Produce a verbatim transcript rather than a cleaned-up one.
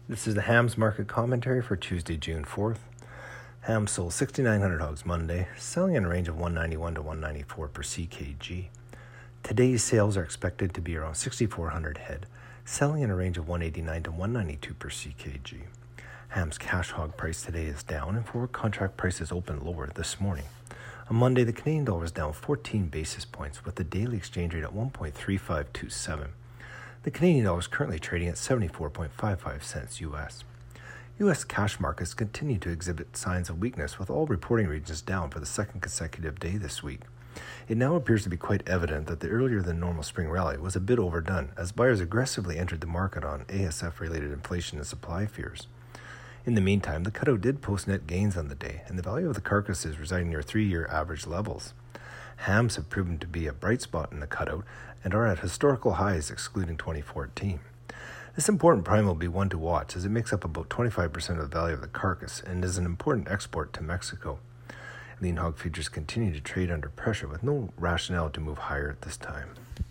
This is the Hams Market Commentary for Tuesday, June fourth. Hams sold sixty-nine hundred hogs Monday, selling in a range of one ninety-one to one ninety-four per C K G. Today's sales are expected to be around sixty-four hundred head, selling in a range of one eighty-nine to one ninety-two per C K G. Hams cash hog price today is down, and forward contract prices opened lower this morning. On Monday, the Canadian dollar was down fourteen basis points, with the daily exchange rate at one point three five two seven. The Canadian dollar is currently trading at seventy-four point five five cents U S. U S cash markets continue to exhibit signs of weakness, with all reporting regions down for the second consecutive day this week. It now appears to be quite evident that the earlier than normal spring rally was a bit overdone, as buyers aggressively entered the market on A S F-related inflation and supply fears. In the meantime, the cutout did post net gains on the day, and the value of the carcass is residing near three-year average levels. Hams have proven to be a bright spot in the cutout and are at historical highs excluding twenty fourteen. This important prime will be one to watch, as it makes up about twenty-five percent of the value of the carcass and is an important export to Mexico. Lean hog futures continue to trade under pressure with no rationale to move higher at this time.